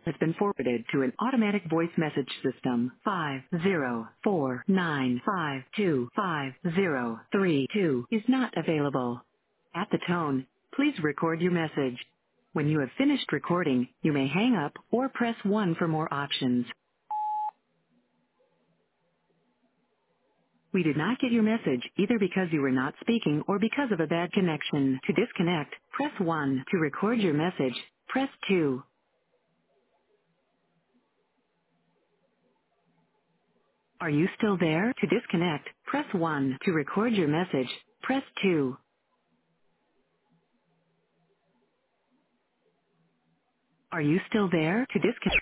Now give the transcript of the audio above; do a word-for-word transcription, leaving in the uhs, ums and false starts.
has been forwarded to an automatic voice message system. Five zero four nine five two five zero three two is not available. At the tone, please record your message. When you have finished recording, you may hang up or press one for more options. We did not get your message either because you were not speaking or because of a bad connection. To disconnect, press one. To record your message, press two. Are you still there? To disconnect, press one. To record your message, press two. Are you still there? To disconnect.